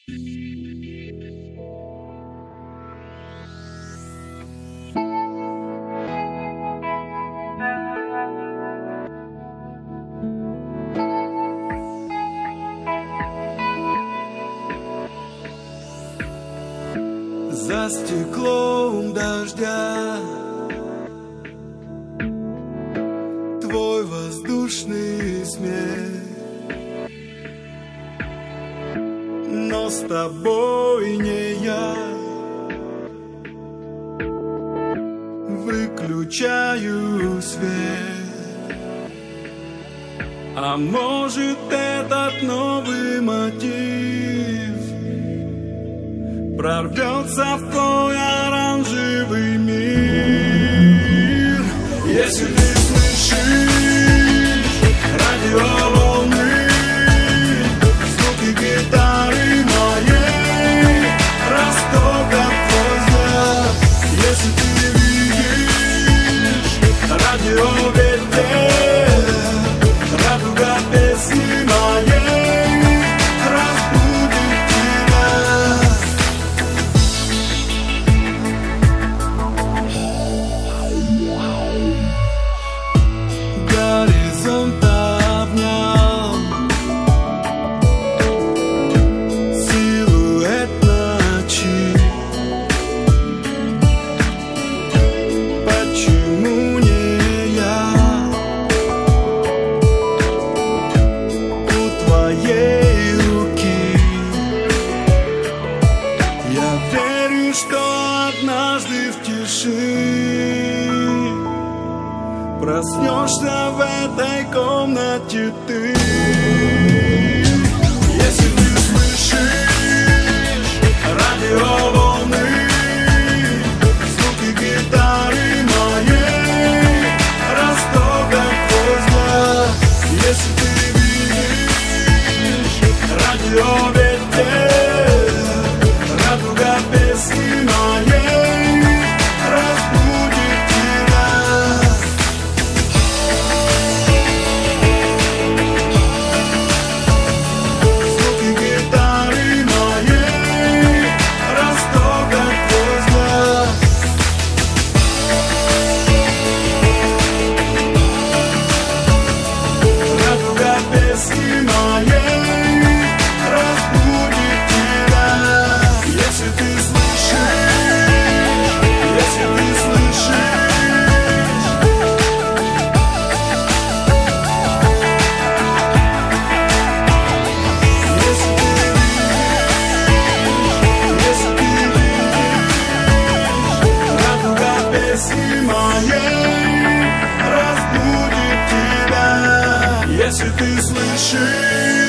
За стеклом дождя твой воздушный смех, но с тобой не я. Выключаю свет, а может этот новый мотив прорвется в твой оранжевый мир. Если ты слышишь радиоволны, звуки гитары моей, росток от твой взгляд. Если ты видишь радиоветер, радуга песни моей разбудит тебя. Горизонт обнял силуэт ночи. Почему не я у твоей руки? Я верю, что однажды в тиши проснешься в этой комнате ты. Если ты слышишь радиоволны, звуки гитары моей, росток от твой взгляд. Если ты видишь радиоветер, радуга песни моей разбудит тебя. Звуки гитары моей, росток от твой взгляд. Радуга песни моей разбудит тебя. Если ты слышишь, если ты слышишь, если ты видишь, радуга песни моей разбудит тебя. Если ты слышишь.